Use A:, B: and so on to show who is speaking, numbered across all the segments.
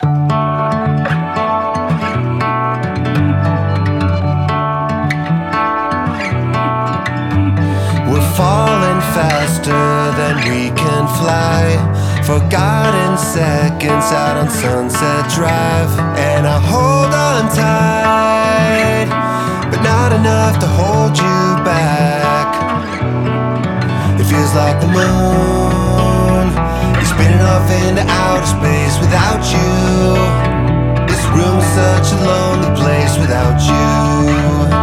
A: We're falling faster than we can fly. Forgotten seconds out on Sunset Drive. And I hold on tight, but not enough to hold you back. It feels like the moon is spinning off into outer space without you. This room's such a lonely place without you.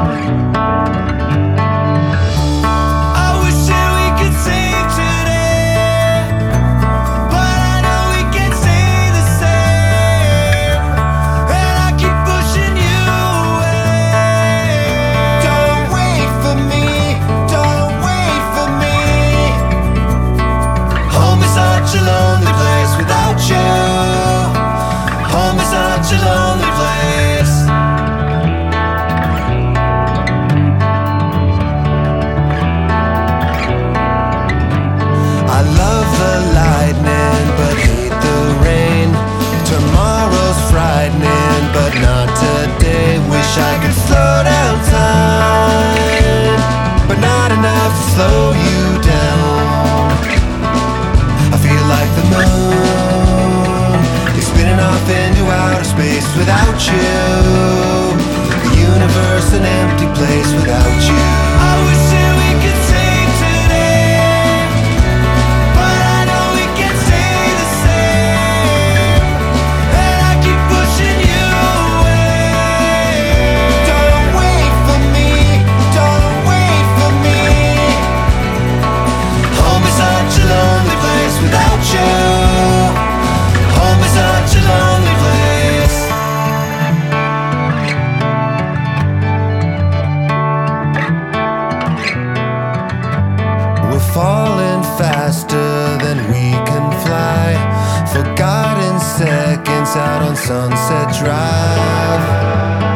A: Such a lonely place without you. Home is such a lonely place. I love the lightning but hate the rain. Tomorrow's frightening but not today. Wish I could slow down time, but not enough to slow you down. Like the moon is spinning off into outer space without you. The universe an empty place without you. I wish that we could save today, but I know we can't stay the same. And I keep pushing you away. Don't wait for me, don't wait for me. Home is such a lonely place without you. Home is such a lonely place. We're falling faster than we can fly. Forgotten seconds out on Sunset Drive.